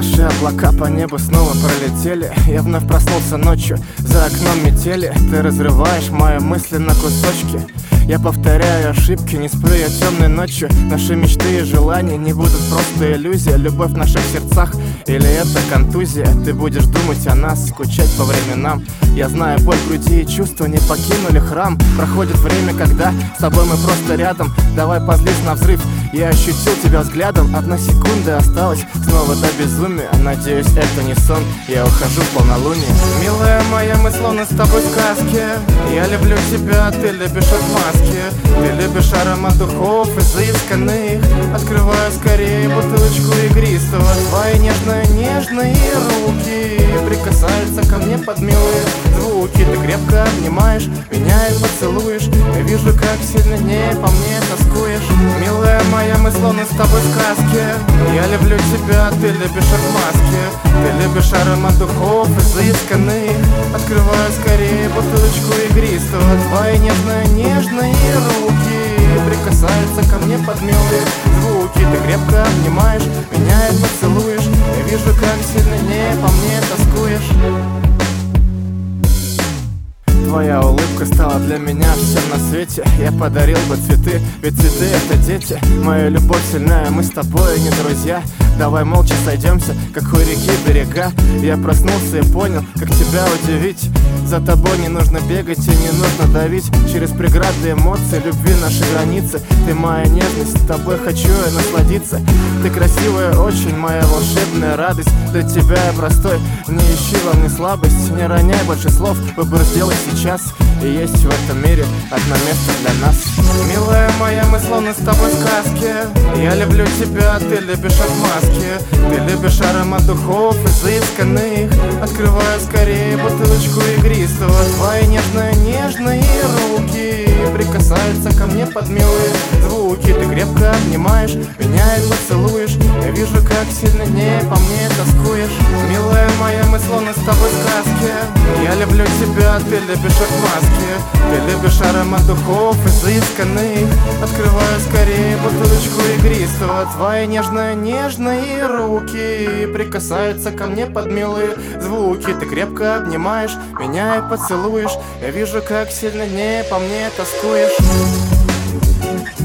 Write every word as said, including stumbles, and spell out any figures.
Наши облака по небу снова пролетели. Я вновь проснулся ночью, за окном метели. Ты разрываешь мои мысли на кусочки. Я повторяю ошибки, не сплю я темной ночью. Наши мечты и желания не будут просто иллюзия. Любовь в наших сердцах или это контузия? Ты будешь думать о нас, скучать по временам. Я знаю, боль в груди и чувства не покинули храм. Проходит время, когда с тобой мы просто рядом. Давай позлись на взрыв, я ощутил тебя взглядом. Одна секунда осталась, снова до безумия. Надеюсь, это не сон, я ухожу в полнолуние. Милая моя, мы словно с тобой в сказке. Я люблю тебя, ты любишь отмазки. Ты любишь аромат духов изысканных. Открываю скорее бутылочку игристого. Твои нежные-нежные руки прикасаются ко мне под милые звуки. Ты крепко обнимаешь меня и поцелуешь. Я вижу, как сильно не по мне тоскуешь. Милая моя, мы словно с тобой в сказке. Я люблю тебя, ты любишь отмазки. Ты любишь аромат духов изысканных. Открываю скорее бутылочку игристого. Твои нежные-нежные руки прикасаются ко мне под милые звуки. Ты крепко обнимаешь меня и поцелуешь. Я вижу, как сильно не по мне тоскуешь. Твоя улыбка стала для меня всем на свете. Я подарил бы цветы, ведь цветы это дети. Моя любовь сильная, мы с тобой не друзья. Давай молча сойдемся, как у реки берега. Я проснулся и понял, как тебя удивить. За тобой не нужно бегать и не нужно давить. Через преграды эмоций, любви наши границы. Ты моя нежность, с тобой хочу я насладиться. Ты красивая очень, моя волшебная радость. Для тебя я простой, не ищи во мне слабость. Не роняй больше слов, выбор сделай сейчас. И есть в этом мире одно место для нас. Милая моя, мы словно с тобой в сказке. Я люблю тебя, ты любишь отмазки. Ты любишь аромат духов изысканных. Открываю скорее бутылочку игристого. Твои нежные-нежные руки прикасаются ко мне под милые звуки. Ты крепко обнимаешь меня и поцелуешь. Я вижу, как сильно не по мне тоскуешь. Милая моя, мы словно с тобой в сказке. Я люблю тебя, ты любишь отмазки. Ты любишь аромат духов изысканных. Открываю скорее бутылочку игристого. Твои нежные-нежные руки прикасаются ко мне под милые звуки. Ты крепко обнимаешь меня и поцелуешь. Я вижу, как сильно не по мне тоскуешь.